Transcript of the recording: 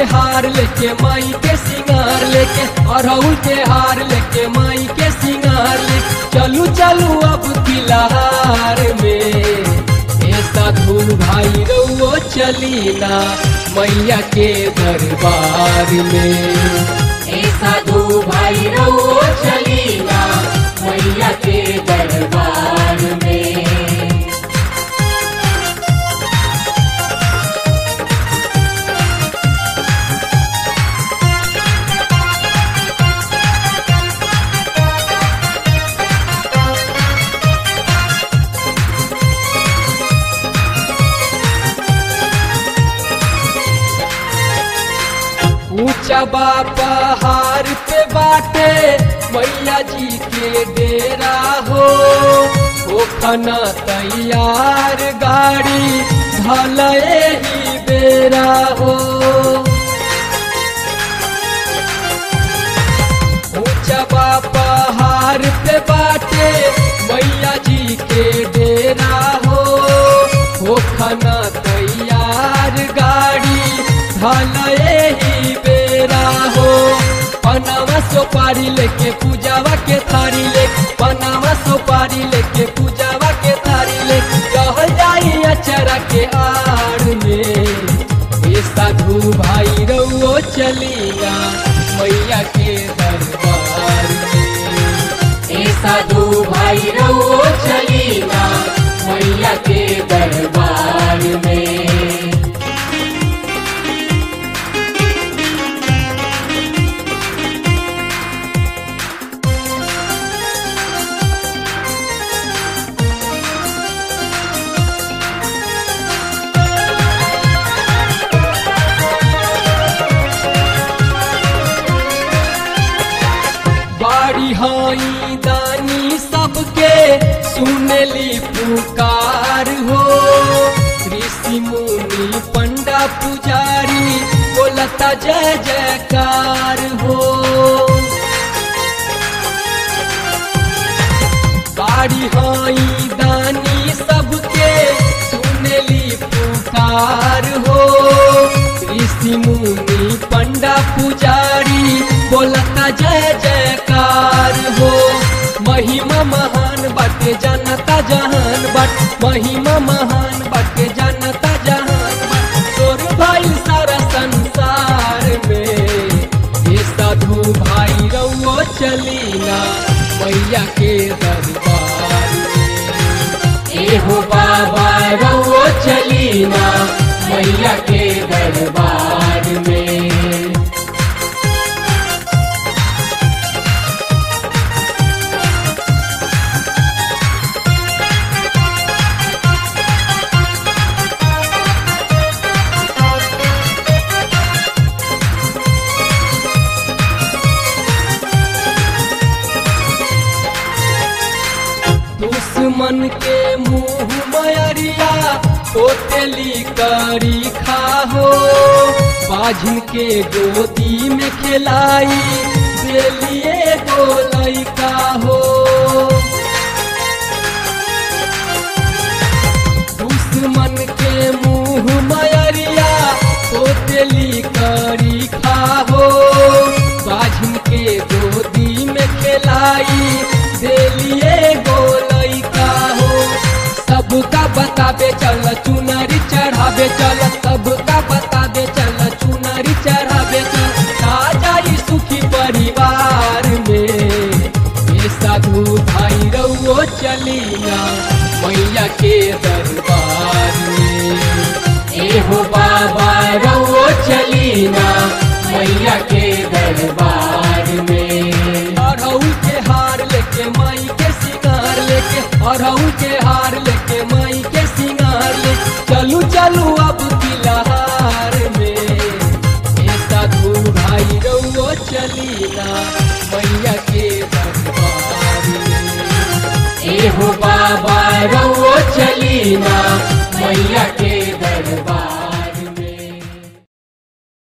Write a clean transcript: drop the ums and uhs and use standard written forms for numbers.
हार लेके माई के सिंगार लेके, अरहुल के हार लेके माई के सिंगार लेके, चलू चलू अब तिलहार में। ए साधु भाई रउओ चलीना मैया के दरबार में। ए साधु भाई रउओ चलीना मैया के दरबार में। ऊंचा बा पहाड़ पे बाटे मैया जी के डेरा हो खना तैयार गाड़ी भले ही बेरा हो। ऊंचा बा पहाड़ पे बाटे मैया जी के डेरा हो खना तैयार गाड़ी भले ही बेरा हो। पनावा सोपारी लेके पूजावा के थारी लेके, पनावा सोपारी लेके पूजावा के थारी लेके, रह जाई अचरा के आड़ में। ए साधु भाई रउओ चलीना मैया के दरबार में। ए साधु भाई रउओ चलीना मैया के दरबार में। बाड़ी हाई दानी सबके सुनली पुकार हो। ऋषि मुनि पंडा पुजारी बोलता जय जयकार हो। बाड़ी हाई दानी सबके सुनली पुकार हो। ऋषि मुनि पंडा पुजारी बोलता जय जयकार हो। महिमा महान बाटे जानता जहान बाट, महिमा महान बाटे जानता जहान बाट, तोर भाई सारा संसार में। ये साधु भाई रउओ चलीना मैया के दरबार में। ए हो बाबा रउओ चलीना मैया के दरबार में। दुश्मन के मुँह मयरिया पोतेली करी खाहो। बाझिन के गोदी में खिलाई देलिए गोलई का हो। दुश्मन के मुँह मयरिया पोतेली करी खाहो। बाझिन के गोदी में खिलाई देलिए गोलई का हो। सबका बताबे चल चुनरी चढ़ावे चल, सबका बताबे चल चुनरी चढ़ावे चल, आ जाई सुखी परिवार में। ये साधु भाई रउओ चलीना मैया के दरबार में। ए हो बाबा रउओ चलीना मैया के दरबार में। अरहुल के हार लेके माई के सिंगार लेके, अरहुल के हार लेके माई के सिंगार लेके, चलू चलू अब तिलहार में। ए साधु भाई रउओ चलीना मैया के दरबार में। ए हो बाबा रउओ चलीना